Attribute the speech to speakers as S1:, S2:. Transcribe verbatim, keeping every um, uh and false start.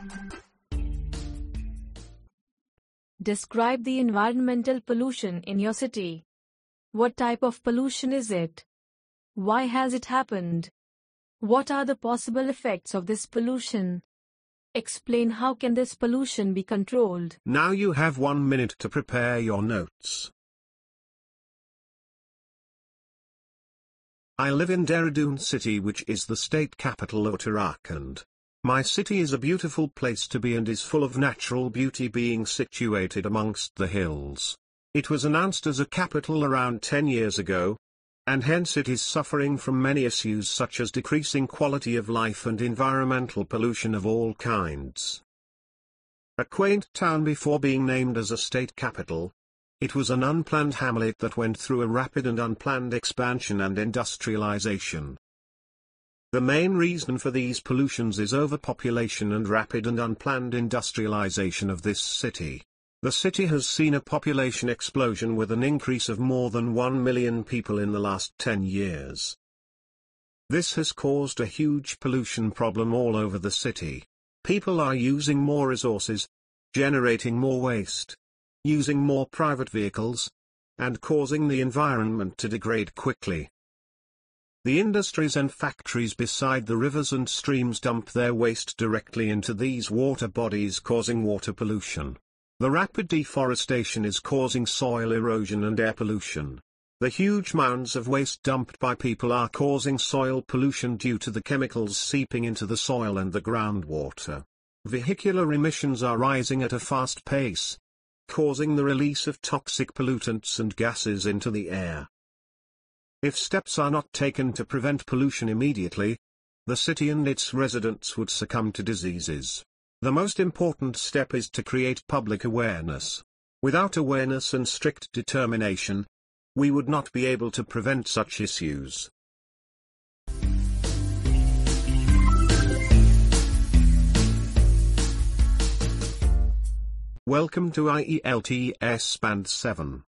S1: Describe the environmental pollution in your city. What type of pollution is it? Why has it happened? What are the possible effects of this pollution? Explain how can this pollution be controlled.
S2: Now you have one minute to prepare your notes. I live in Dehradun city, which is the state capital of Uttarakhand. My city is a beautiful place to be and is full of natural beauty, being situated amongst the hills. It was announced as a capital around ten years ago, and hence it is suffering from many issues such as decreasing quality of life and environmental pollution of all kinds. A quaint town before being named as a state capital, it was an unplanned hamlet that went through a rapid and unplanned expansion and industrialization. The main reason for these pollutions is overpopulation and rapid and unplanned industrialization of this city. The city has seen a population explosion with an increase of more than one million people in the last ten years. This has caused a huge pollution problem all over the city. People are using more resources, generating more waste, using more private vehicles, and causing the environment to degrade quickly. The industries and factories beside the rivers and streams dump their waste directly into these water bodies, causing water pollution. The rapid deforestation is causing soil erosion and air pollution. The huge mounds of waste dumped by people are causing soil pollution due to the chemicals seeping into the soil and the groundwater. Vehicular emissions are rising at a fast pace, causing the release of toxic pollutants and gases into the air. If steps are not taken to prevent pollution immediately, the city and its residents would succumb to diseases. The most important step is to create public awareness. Without awareness and strict determination, we would not be able to prevent such issues. Welcome to I E L T S Band seven.